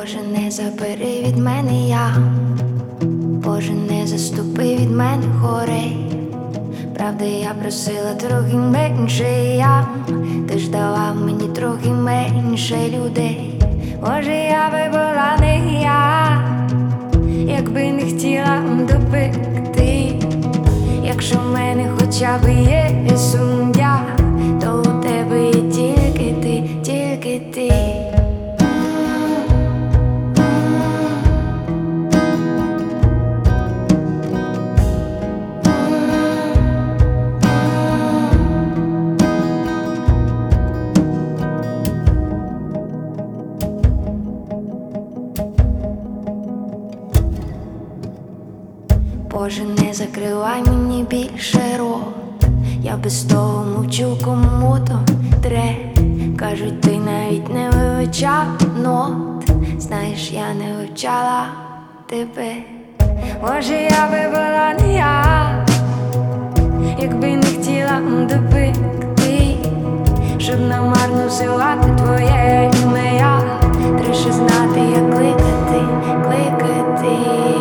Боже, не забери від мене ям, Боже, не заступи від мене горей. Правда, я просила трохи менше ям, ти ж давав мені трохи менше людей. Може, я би була не я, якби не хотіла допекти. Якщо в мене хоча б є сум'я, то у тебе є тільки ти, тільки ти. Боже, не закривай мені більше рот, я без того мовчу, кому то тре. Кажуть, ти навіть не вивчав нот, знаєш, я не вивчала тебе. Може, я би була не я, якби не хотіла допекти, щоб намарно взивати твоє ім'я. Треба ще знати, як кликати, кликати.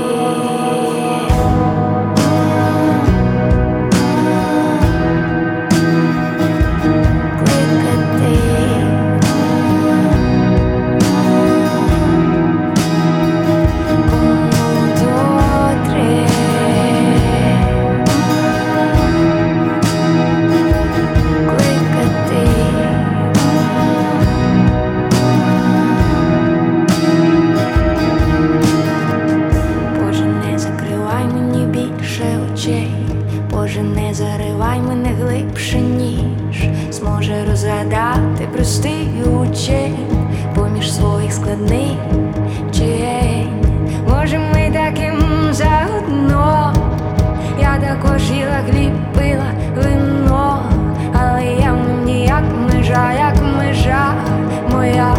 Боже, не заривай мене глибше, ніж зможе розгадати простий учень поміж своїх складних вчень. Може, ми таким заодно, я також їла хліб, пила вино, але я мені як межа моя.